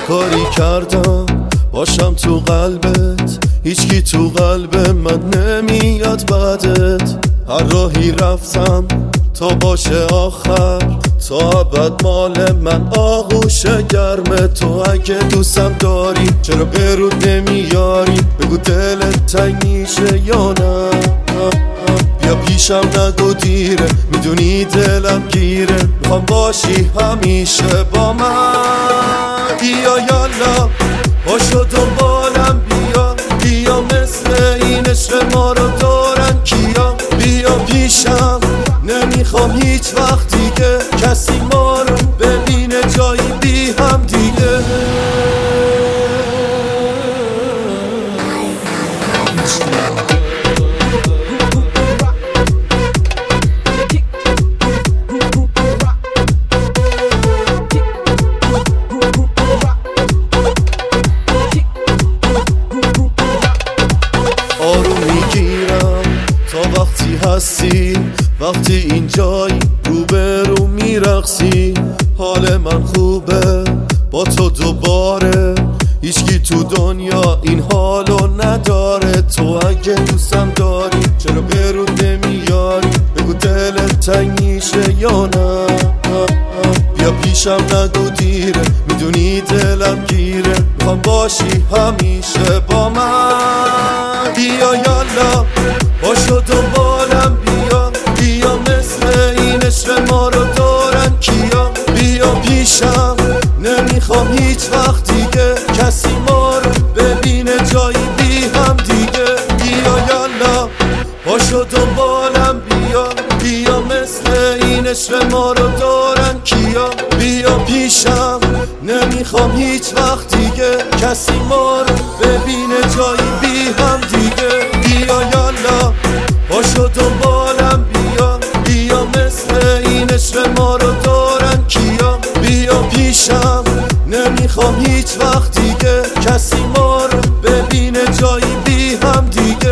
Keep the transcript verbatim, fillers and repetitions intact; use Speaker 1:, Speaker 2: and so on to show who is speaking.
Speaker 1: کاری کردم باشم تو قلبت، هیچکی تو قلب من نمیاد بعدت. هر راهی رفتم تا باشه آخر، تا ابد مال من آغوش گرم تو. اگه دوستم داری چرا به رود نمیاری؟ بگو دلت تنگ میشه یا نه؟ بیا پیشم نگو دیره، میدونی دلم گیره، میخوام باشی همیشه با من. بیا یالا باشو دنبالم، بیا بیا مثل این عشق ما رو دارن کیا. بیا پیشم نمیخوام هیچ وقت دیگه کسی ما رو ببینه جایی بی هم دیگه. آروم میگیرم تا وقتی هستی، وقتی اینجایی روبرو میرقصی. حال من خوبه با تو دوباره، هیچکی تو دنیا این حالو نداره. تو اگه دوستم داری چرا به رود نمیاری؟ بگو دلت تنگ میشه یا نه؟ بیا پیشم نگو دیره، میدونی دلم گیره، میخوام باشی همیشه با من. بیا یالا باشو دنبالم، بیا بیا مثل این عشق ما رو دارن کیا. بیا پیشم نمیخوام هیچ وقت دیگه کسی ما رو ببینه جایی بی هم دیگه. بیا یالا باشو دنبالم، بیا بیا مثل این عشق ما رو دارن کیا. بیا پیشم نمیخوام هیچ وقت دیگه کسی ما رو ببینه جایی بی هم دیگه. بیا یالا باشو دنبالم، بیا بیا مثل این عشق ما رو دارن کیا. بیا پیشم نمیخوام هیچ وقت دیگه کسی ما رو ببینه جایی بی هم دیگه.